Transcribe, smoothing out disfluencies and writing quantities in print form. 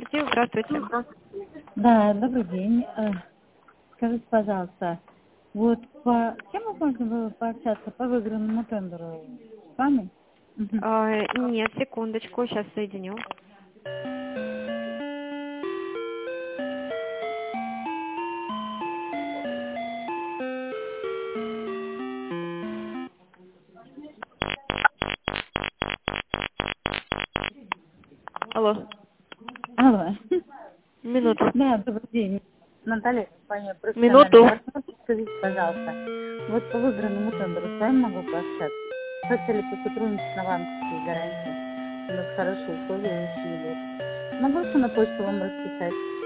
детектив, здравствуйте. Да, добрый день. Скажите, пожалуйста, вот по кем можно было пообщаться по выигранному тендеру с вами? Мгм. Нет, секундочку, сейчас соединю. Алло, Алло. минуту. Да, добрый день. Наталья, компания Минуту. «Профессиональный партнер». Скажите, пожалуйста, вот по выигранному тендеру с вами могу пообщаться? Хотели бы сотрудничать на банковские гарантии. У нас хорошие условия учили. Могу что на почту вам расписать?